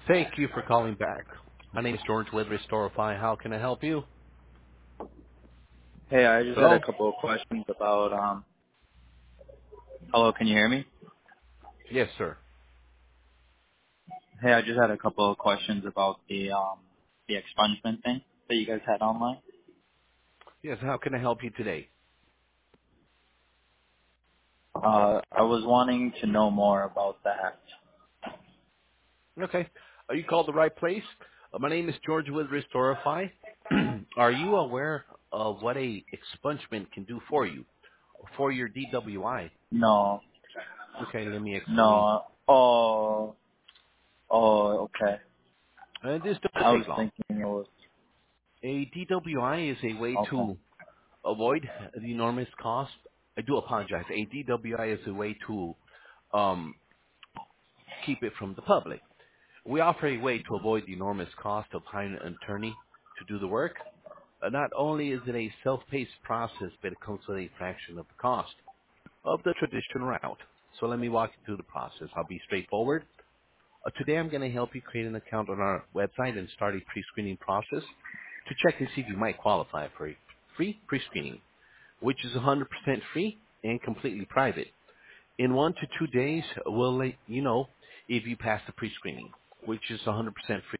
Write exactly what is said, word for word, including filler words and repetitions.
Thank you for calling back. My name is George with Restorify. How can I help you? Hey, I just had a Hello? couple of questions about um. Hello, can you hear me? Yes, sir. Hey, I just had a couple of questions about the um the expungement thing that you guys had online. Yes, how can I help you today? Uh, I was wanting to know more about that. Okay. Uh, you called the right place. Uh, my name is George with Restorify. Are you aware of what a expungement can do for you? For your D W I? No, Okay, let me explain. no. Oh, oh, okay. Uh, this doesn't I was take long. thinking it was A D W I is a way okay. to avoid the enormous cost. I do apologize. A D W I is a way to um, keep it from the public. We offer a way to avoid the enormous cost of hiring an attorney to do the work. Uh, not only is it a self-paced process, but it comes with a fraction of the cost of the traditional route. So let me walk you through the process. I'll be straightforward. Uh, today I'm going to help you create an account on our website and start a pre-screening process to check and see if you might qualify for a free pre-screening, which is one hundred percent free and completely private. In one to two days, we'll let you know if you pass the pre-screening, which is one hundred percent free.